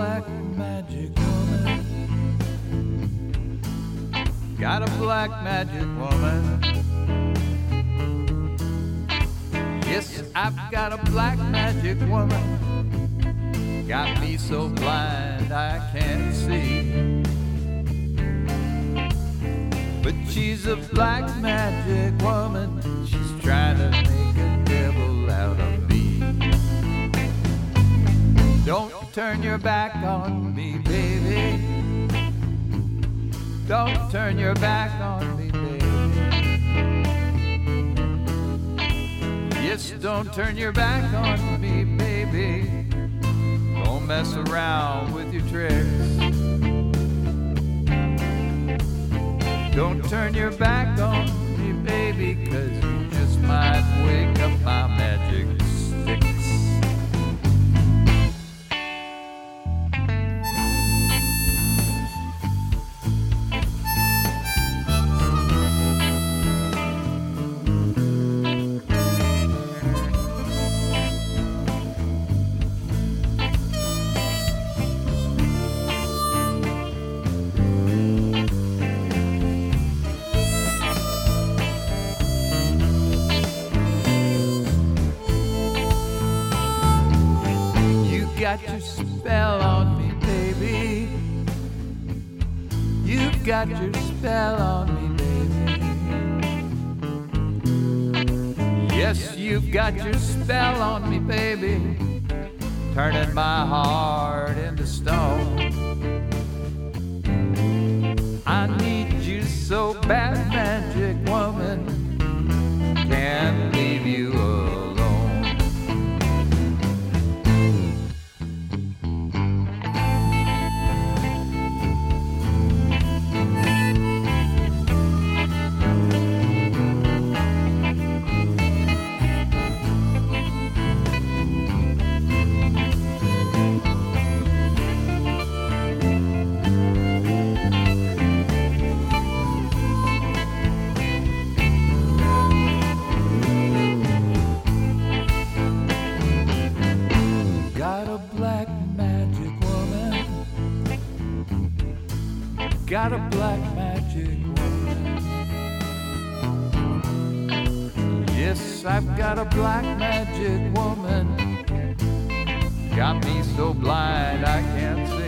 black magic woman. Got a black magic woman. Yes, I've got a black magic woman. Got me so blind I can't see. But she's a black magic woman. She's trying to make a devil out of me. Don't turn your back on me, baby. Don't turn your back on me, baby. Yes, don't turn your back on me, baby. Don't mess around with your tricks. Don't turn your back on me, baby, 'cause you just might wake up my magic sticks. Got your spell on me, baby. You've got your spell on me, baby. Yes, you've got your spell on me, baby. Turning my heart into stone. I need you so bad, magic woman. Can't leave you alone. Got a black magic woman. Yes, I've got a black magic woman. Got me so blind I can't see.